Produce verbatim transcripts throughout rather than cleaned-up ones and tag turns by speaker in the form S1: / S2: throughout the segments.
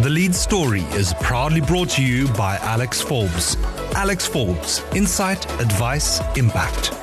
S1: The Lead Story is proudly brought to you by Alex Forbes. Alex Forbes, insight, advice, impact.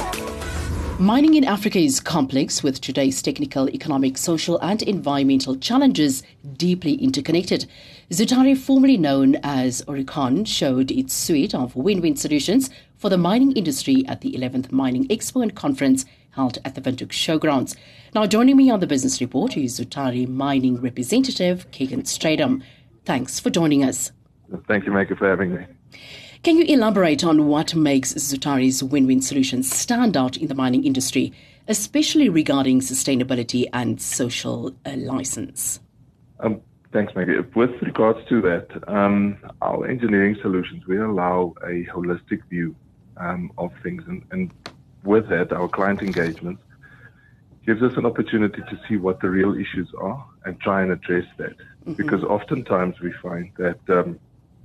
S2: Mining in Africa is complex, with today's technical, economic, social and environmental challenges deeply interconnected. Zutari, formerly known as Oricon, showed its suite of win-win solutions for the mining industry at the eleventh Mining Expo and Conference held at the Windhoek Showgrounds. Now, joining me on the Business Report is Zutari Mining representative Keegan Stradum. Thanks for joining us.
S3: Thank you, Maggie, for having me.
S2: Can you elaborate on what makes Zutari's win-win solutions stand out in the mining industry, especially regarding sustainability and social uh, license?
S3: Um, thanks, Maggie. With regards to that, um, our engineering solutions, we allow a holistic view um, of things. And, and with that, our client engagement gives us an opportunity to see what the real issues are and try and address that. Mm-hmm. Because oftentimes we find that um,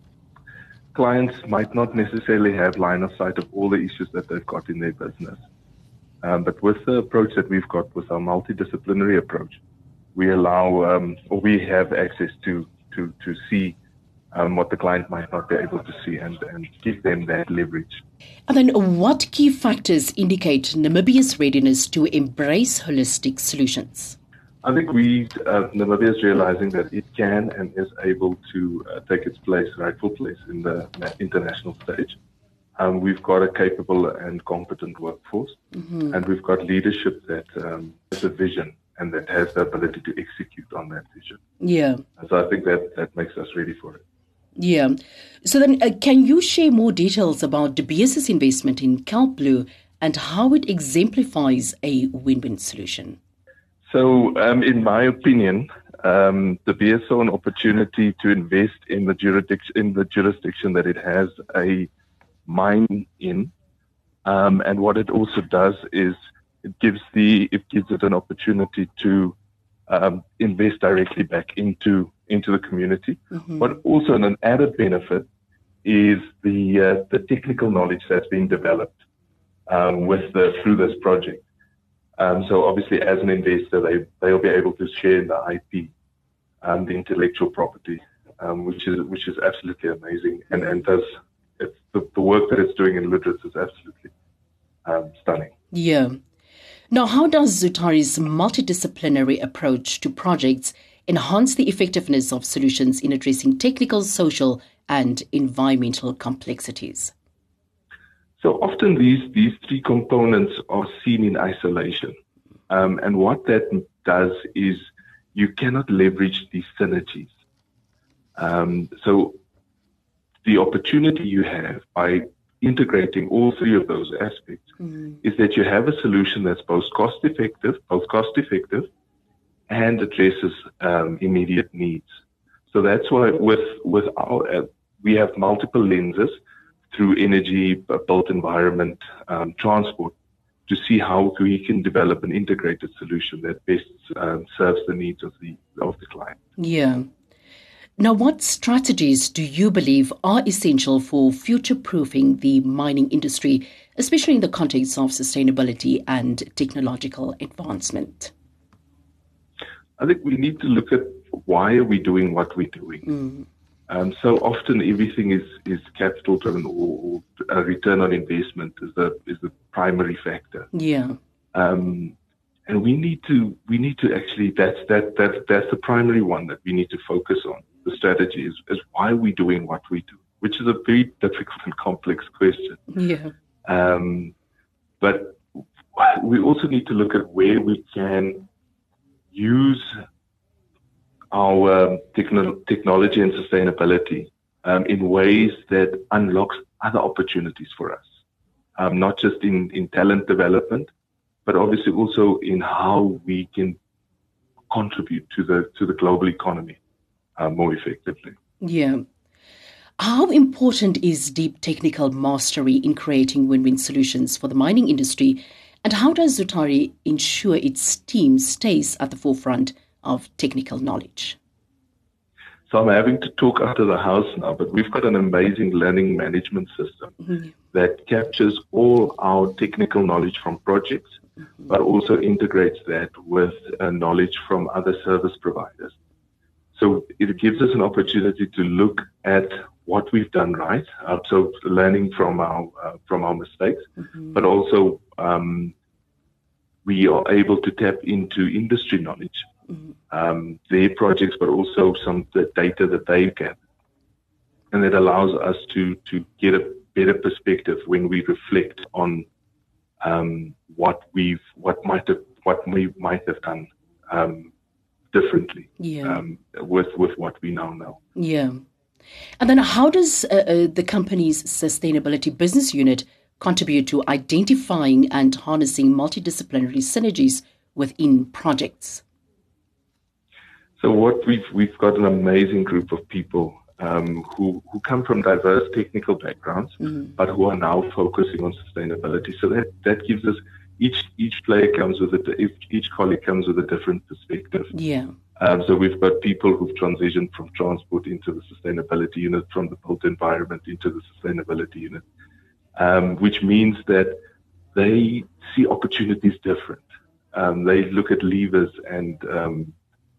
S3: clients might not necessarily have line of sight of all the issues that they've got in their business. Um, but with the approach that we've got with our multidisciplinary approach, we allow um, or we have access to to to see um, what the client might not be able to see and, and give them that leverage.
S2: And then what key factors indicate Namibia's readiness to embrace holistic solutions?
S3: I think we, uh, Namibia is realizing that it can and is able to uh, take its place, rightful place in the international stage. Um, we've got a capable and competent workforce, mm-hmm. and we've got leadership that um, has a vision and that has the ability to execute on that vision.
S2: Yeah.
S3: And so I think that, that makes us ready for it.
S2: Yeah. So then uh, can you share more details about De Beers' investment in Kelp Blue and how it exemplifies a win-win solution?
S3: So, um, in my opinion, um, De Beers saw an opportunity to invest in the jurisdiction in the jurisdiction that it has a mine in, um, and what it also does is it gives the it gives it an opportunity to um, invest directly back into into the community. Mm-hmm. But also, an added benefit is the uh, the technical knowledge that's being developed um, with the through this project. Um, so obviously, as an investor, they they'll be able to share in the I P, um, the intellectual property, um, which is which is absolutely amazing, and and does it's the, the work that it's doing in Lüderitz is absolutely um, stunning.
S2: Yeah. Now, how does Zutari's multidisciplinary approach to projects enhance the effectiveness of solutions in addressing technical, social, and environmental complexities?
S3: So often these, these three components are seen in isolation. Um, and what that does is you cannot leverage these synergies. Um, so the opportunity you have by integrating all three of those aspects mm. is that you have a solution that's both cost effective, both cost effective and addresses um, immediate needs. So that's why with, with our, uh, we have multiple lenses through energy, built environment, um, transport, to see how we can develop an integrated solution that best um, serves the needs of the of the client.
S2: Yeah. Now, what strategies do you believe are essential for future-proofing the mining industry, especially in the context of sustainability and technological advancement?
S3: I think we need to look at why are we doing what we're doing. Mm. Um, so often everything is, is capital driven, or, or a return on investment is the is the primary factor.
S2: Yeah.
S3: Um, and we need to we need to actually that's that that that's the primary one that we need to focus on. The strategy is, is why are we doing what we do, which is a very difficult and complex question.
S2: Yeah.
S3: Um, but we also need to look at where we can use our um, techno- technology and sustainability um, in ways that unlocks other opportunities for us, um, not just in, in talent development, but obviously also in how we can contribute to the to the global economy uh, more effectively.
S2: Yeah. How important is deep technical mastery in creating win-win solutions for the mining industry, and how does Zutari ensure its team stays at the forefront of technical knowledge?
S3: So I'm having to talk out of the house now, but we've got an amazing learning management system mm-hmm. that captures all our technical knowledge from projects, mm-hmm. but also integrates that with uh, knowledge from other service providers. So it gives us an opportunity to look at what we've done right, uh, so learning from our uh, from our mistakes, mm-hmm. but also um, we are able to tap into industry knowledge, mm-hmm. um, their projects, but also some of the data that they get, and it allows us to to get a better perspective when we reflect on um, what we've what might have what we might have done um, differently
S2: yeah.
S3: um, with with what we now know.
S2: Yeah. And then how does uh, uh, the company's sustainability business unit contribute to identifying and harnessing multidisciplinary synergies within projects?
S3: So what we've we've got an amazing group of people um, who who come from diverse technical backgrounds, mm-hmm. but who are now focusing on sustainability. So that that gives us each each player comes with a each, each colleague comes with a different perspective.
S2: Yeah.
S3: Um, so we've got people who've transitioned from transport into the sustainability unit, from the built environment into the sustainability unit, um, which means that they see opportunities different. Um, they look at levers and um,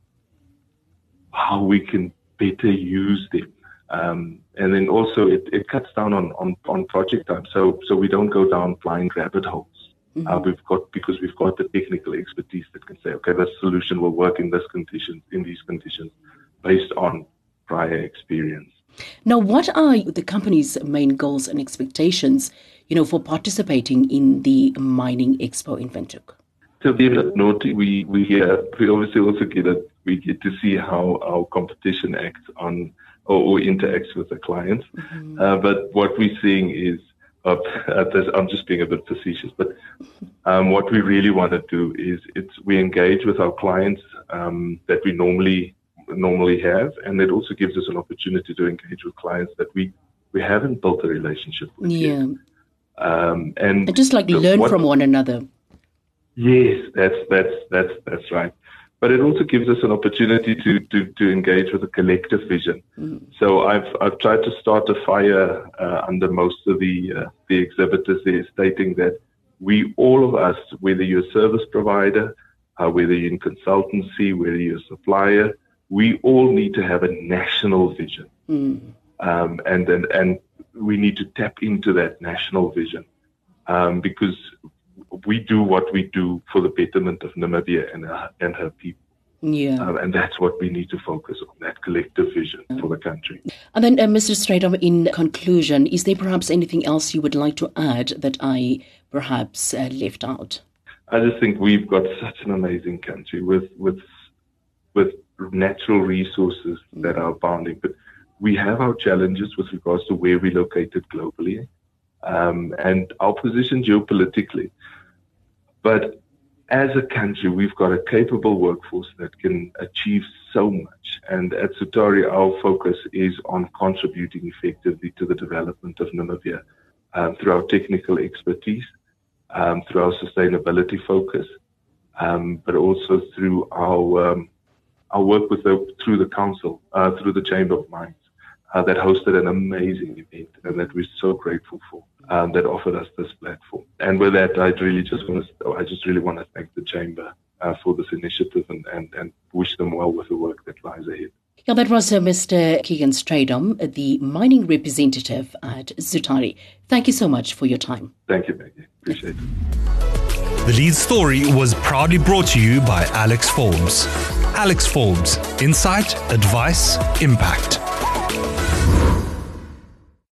S3: how we can better use them. Um, and then also it, it cuts down on, on, on project time. So, so we don't go down blind rabbit holes. Mm-hmm. Uh, we've got because we've got the technical expertise that can say, okay, this solution will work in this condition, in these conditions, based on prior experience.
S2: Now, what are the company's main goals and expectations, you know, for participating in the Mining Expo in Windhoek?
S3: So, being at Naughty, we we uh, we obviously also get a, we get to see how our competition acts on or, or interacts with the clients. Mm-hmm. Uh, but what we're seeing is. Uh, this, I'm just being a bit facetious, but um, what we really want to do is it's we engage with our clients um, that we normally normally have, and it also gives us an opportunity to engage with clients that we, we haven't built a relationship with
S2: yeah.
S3: yet. Um, and,
S2: and just like
S3: the,
S2: learn
S3: what,
S2: from one another.
S3: Yes, that's that's that's that's right. But it also gives us an opportunity to, to, to engage with a collective vision. Mm. So I've I've tried to start a fire uh, under most of the uh, the exhibitors there, stating that we all of us, whether you're a service provider, uh, whether you're in consultancy, whether you're a supplier, we all need to have a national vision, mm. um, and and and we need to tap into that national vision um, because. We do what we do for the betterment of Namibia and, uh, and her people.
S2: Yeah.
S3: Um, and that's what we need to focus on, that collective vision yeah. for the country.
S2: And then, uh, Mister Strydom, in conclusion, is there perhaps anything else you would like to add that I perhaps uh, left out?
S3: I just think we've got such an amazing country with with with natural resources mm. that are abounding. But we have our challenges with regards to where we're located globally um, and our position geopolitically. But as a country, we've got a capable workforce that can achieve so much. And at Sutari, our focus is on contributing effectively to the development of Namibia um, through our technical expertise, um, through our sustainability focus, um, but also through our um, our work with the, through the council, uh, through the Chamber of Mines, uh, that hosted an amazing event and that we're so grateful for. Um, that offered us this platform. And with that, I really just want to, I just really want to thank the Chamber uh, for this initiative and, and, and wish them well with the work that lies ahead.
S2: Yeah, that was uh, Mister Keegan Strydom, the mining representative at Sutari. Thank you so much for your time.
S3: Thank you, Maggie. Appreciate it.
S1: The lead story was proudly brought to you by Alex Forbes. Alex Forbes, insight, advice, impact.